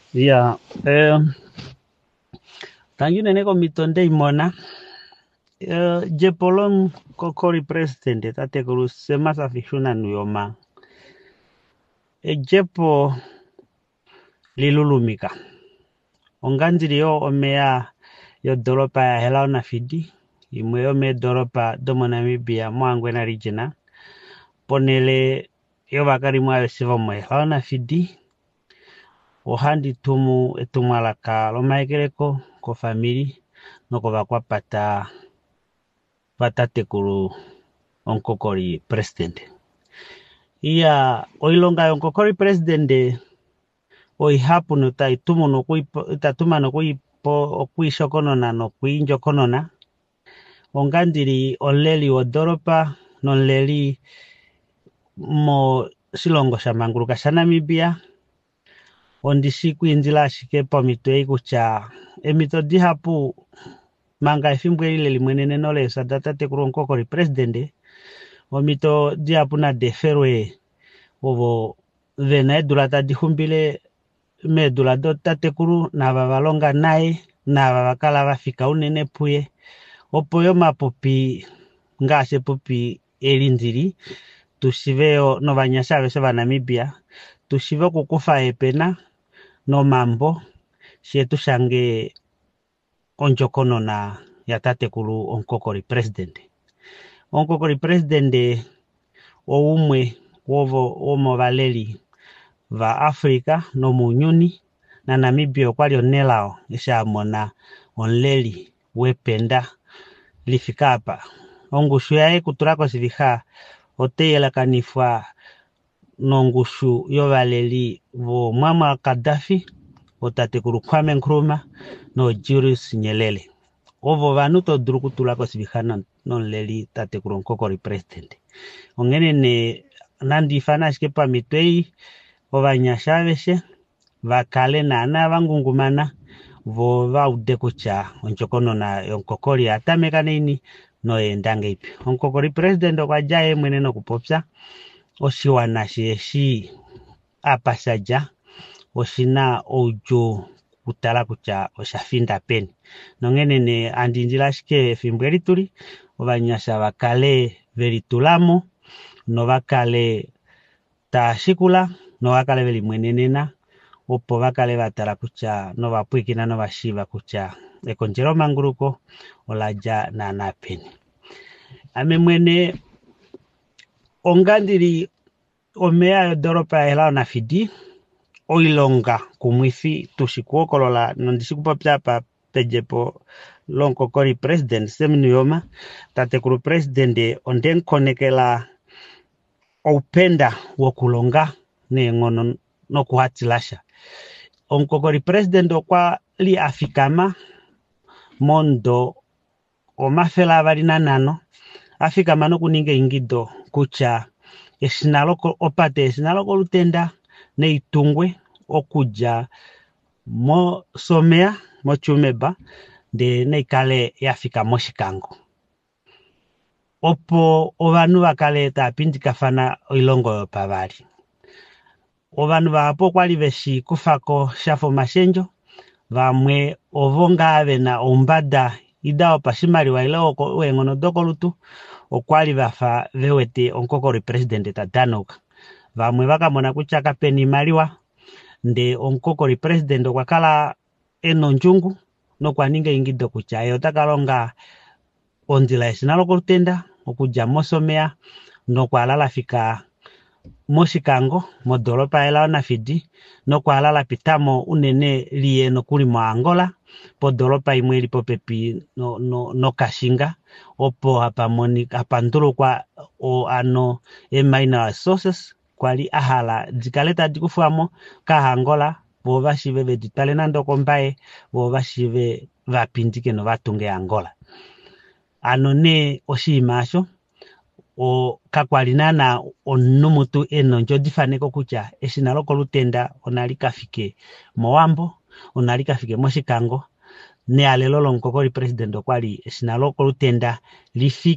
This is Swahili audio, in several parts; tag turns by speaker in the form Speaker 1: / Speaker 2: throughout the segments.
Speaker 1: Yeah, tangine neko mitonde imona. Jepolon kokori president tate kuru semasa fishuna nuyoma. Jepo lilulumika. Onganziri yo omea yo doropa ya helao na fidi. Imwe yo me doropa domo Namibia mwangwe na regiona. Ponele yo bakari mwa siva mwe helao na fidi. Ohandi tumu etumalaka lomaekereko ko famili noko bakwa patate kuru onkokori president. Iya oilonga onkokori president oihapu no taitumu no itatuma no okuishokonona no kuinjokonona. Ongandiri oleli odoropa noleli mo silongo shamanguluka sha Namibia. Ondisi kuinzila ashike pomito kucha emito dihapu manga efimbwe lili mwenene nole sadata kuru onkokori president. Omito dihapu na deferwe ovo vena edulata dihumbile medulado tatekuru na babalonga nae na babakala bafika unene puye opo yo mapopi ngase popi elinziri tushiveo no banyasha bese ba Namibia tushive kukufa epena no mambo shetu shange onjokono na ya tatekuru onkokori president oumwe wovo omo baleli va Afrika no munyuni na Namibia kwali onelao isha mona onleli wependa lifika hapa ongushu yae kuturako siviha oteyela kanifwa nongushu yo baleli vo Muammar Gaddafi otatekuru Kwame Nkrumah no Julius Nyerere ovo vanu to duruku tulako siviha nonleli tatekuru onkokori president ongene ne nandi fana shikepa mitwei ovanyasha beshe vakale nana vangungumana vo vaude kucha onchokono na onkokori atameka nini no endange ipi onkokori president okwajaye mwene no kupopsa oshiwana sheshi apasaja oshina ojo kutala kucha oshafinda peni nongene ne andinjila shike fimbweli tuli ovanyasha vakale veritulamo no vakale tashikula no vakale veli mwenenena opo vakale batala kucha no bapwikina no bashiva kucha ekonjero manguruko olaja na napeni ame mwene ongandiri omea yo doropa helao na fidi oilonga kumwifi tushikuokolola nondishikupopya pa pejepo lonkokori president seminuyoma tatekuru president ondenkonekela upenda wokulonga nengono no kuhatilasha onkokori president okwa li afikama mondo omafela abalina nano afikama no kuninga ingido kucha esinaloko opate esinaloko lutenda neitungwe okuja mo somea mo chumeba de neikale yafika moshikango opo ovanu bakale tapindikafana oilongo yopabali ovanu bapo kwali beshi kufako shafo mashenjo vamwe ovonga avena ombada idao pashimaliwa ileo wengono dokolutu okwali bafa vewete onkokori president tadanuka vamwe bakamona kucha kapeni maliwa nde onkokori president okwakala eno njungu no kwaninga ingido kucha yo takalonga onzila esinaloko lutenda okuja mosomea no kwalala fika moshikango modoropa helao na fidi no kwalala pitamo unene liye no kuli mo Angola podoropa imwe lipo pepi no Kashinga opo hapandulu kwa o ano minor sources kwali ahala dikaleta dikufuamo ka Angola bo bashive beditale nando kombaye bo bashive vapindike no vatunge Angola ano ne oshimasho o kakwalinana onumutu eno njo difaneko kucha esinaloko lutenda onalikafike mowambo onalikafike moshikango ne alelo lonkokori president okwali esinaloko lutenda lifike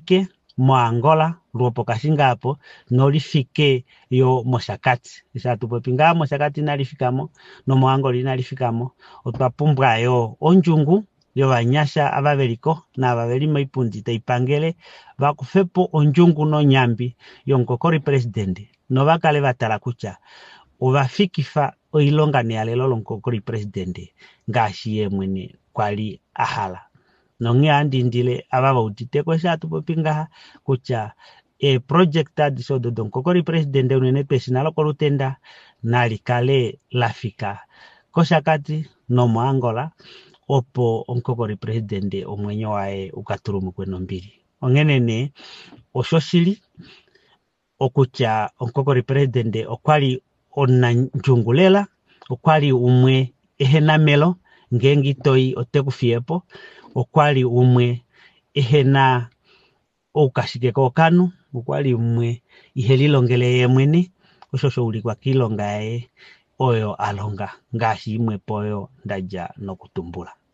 Speaker 1: mo Angola luopo kashingapo no lifike yo Moshakati isa tupopinga Moshakati nalifikamo no mo Angola nalifikamo otwapumbwa yo onjungu yo banyasha ababeliko na ababelimo ipundi taipangele bakufepo onjungu no nyambi yo nkokori president no bakale batala kucha obafikifa oilongane ya lelo nkokori president ngashi yemwene kwali ahala nonge andindile ababa utiteko shatu popinga kucha project adiso do nkokori president unene pesinalo kolutenda nalikale lafika koshakati no mo Angola opo onkokori president omwenyo wae ukatulumu kweno mbili ongenene oshoshili okucha onkokori president okwali onanjungulela okwali umwe ehenamelo ngengi toi otekufiepo okwali umwe ehena okashikeko kanu okwali umwe ihelilongele yemwene oshosho ulikwa kilonga oyo alonga ngashi imwe poyo ndaja nokutumbula